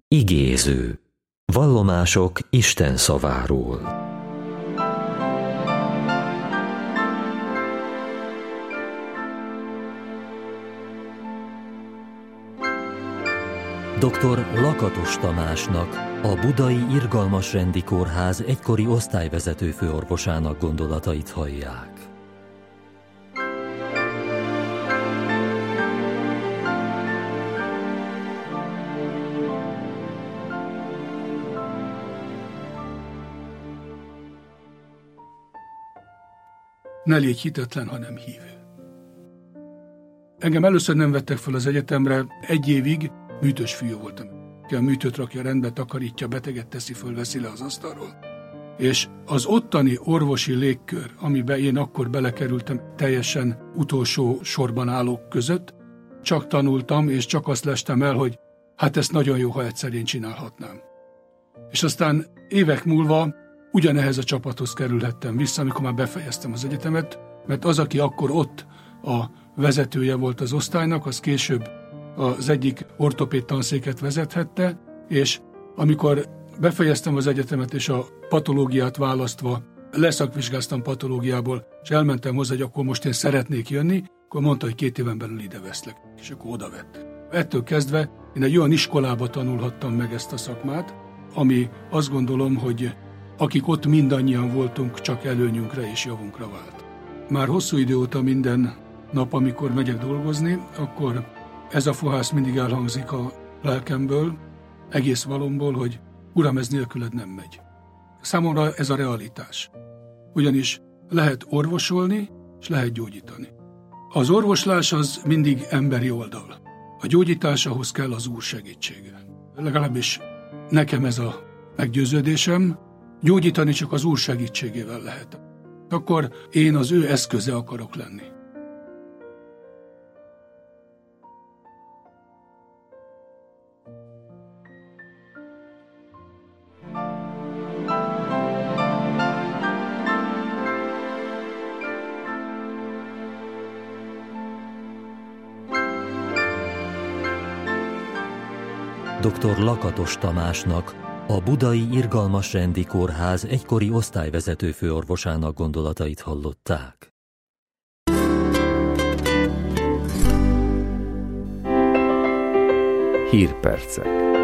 Igéző. Vallomások Isten szaváról. Dr. Lakatos Tamásnak, a Budai Irgalmas Rendi Kórház egykori osztályvezető főorvosának gondolatait hallják. Ne légy hitetlen, hanem hívő. Engem először nem vettek fel az egyetemre, 1 évig műtős fiú voltam. A műtőt rakja rendbe, takarítja, beteget teszi föl, veszi le az asztalról. És az ottani orvosi légkör, amiben én akkor belekerültem, teljesen utolsó sorban állók között, csak tanultam, és csak azt lestem el, hogy hát ezt nagyon jó, ha egyszer én csinálhatnám. És aztán évek múlva ugyanehez a csapathoz kerülhettem vissza, amikor már befejeztem az egyetemet, mert az, aki akkor ott a vezetője volt az osztálynak, az később az egyik ortopéd tanszéket vezethette, és amikor befejeztem az egyetemet, és a patológiát választva leszakvizsgáztam patológiából, és elmentem hozzá, hogy akkor most én szeretnék jönni, akkor mondta, hogy 2 éven belül ide veszlek, és akkor oda vett. Ettől kezdve én egy olyan iskolába tanulhattam meg ezt a szakmát, ami azt gondolom, hogy akik ott mindannyian voltunk, csak előnyünkre és javunkra vált. Már hosszú idő óta minden nap, amikor megyek dolgozni, akkor ez a fohász mindig elhangzik a lelkemből, egész valomból, hogy Uram, ez nélküled nem megy. Számomra ez a realitás. Ugyanis lehet orvosolni, és lehet gyógyítani. Az orvoslás az mindig emberi oldal. A gyógyítás, ahhoz kell az Úr segítsége. Legalábbis nekem ez a meggyőződésem, gyógyítani csak az Úr segítségével lehet. Akkor én az ő eszköze akarok lenni. Dr. Lakatos Tamásnak, a Budai Irgalmas Rendi Kórház egykori osztályvezető főorvosának gondolatait hallották. Hírpercek.